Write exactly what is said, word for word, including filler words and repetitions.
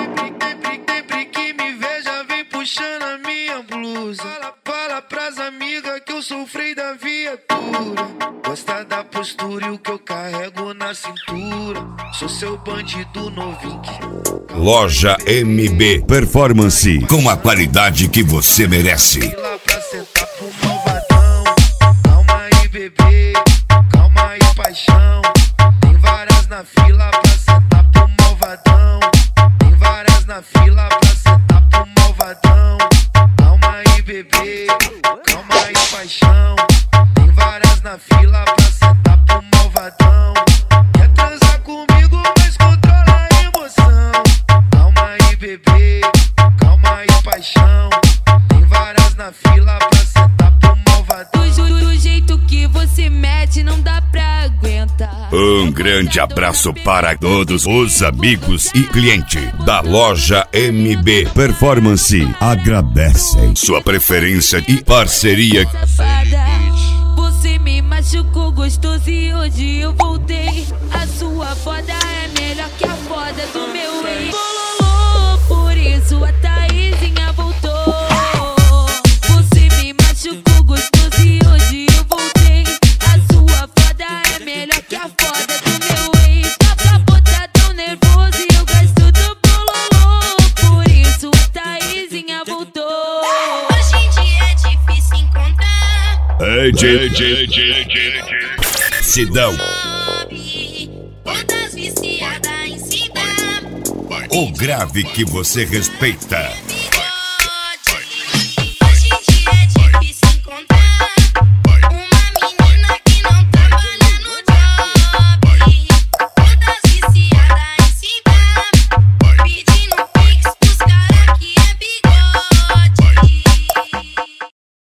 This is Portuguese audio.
Sempre que me veja vem puxando a minha blusa. Fala, fala pras amigas que eu sofri da viatura. Gosta da postura e o que eu carrego na cintura. Sou seu bandido novinho. Loja M B Performance, com a qualidade que você merece. Fila pra sentar pro malvadão. Calma aí, bebê. Calma aí, paixão. Tem várias na fila pra sentar pro malvadão. Tem várias na fila pra sentar pro malvadão. Calma aí, bebê. Calma aí, paixão. Tem várias na fila pra sentar pro malvadão. Quer transar comigo, mas controla a emoção. Calma aí, bebê. Calma aí, paixão. Tem várias na fila pra sentar pro malvadão. Do, do jeito que você mete, não dá pra aguentar. Um grande abraço para todos os amigos e clientes da Loja M B Performance. Agradecem sua preferência e parceria. Você me machucou gostoso e hoje eu voltei. A sua foda é melhor que a foda do meu ex. Bololô, por isso a Taizinha voltou. Você me machucou gostoso e hoje eu voltei. A sua foda é melhor que a foda do meu ex. Dá pra botar tão nervoso e eu gosto do bololô. Por isso a Taizinha voltou. Hoje em dia é difícil encontrar. Ei, J, J, J, J, Sidão, Todas viciadas em se dar. o grave que você respeita.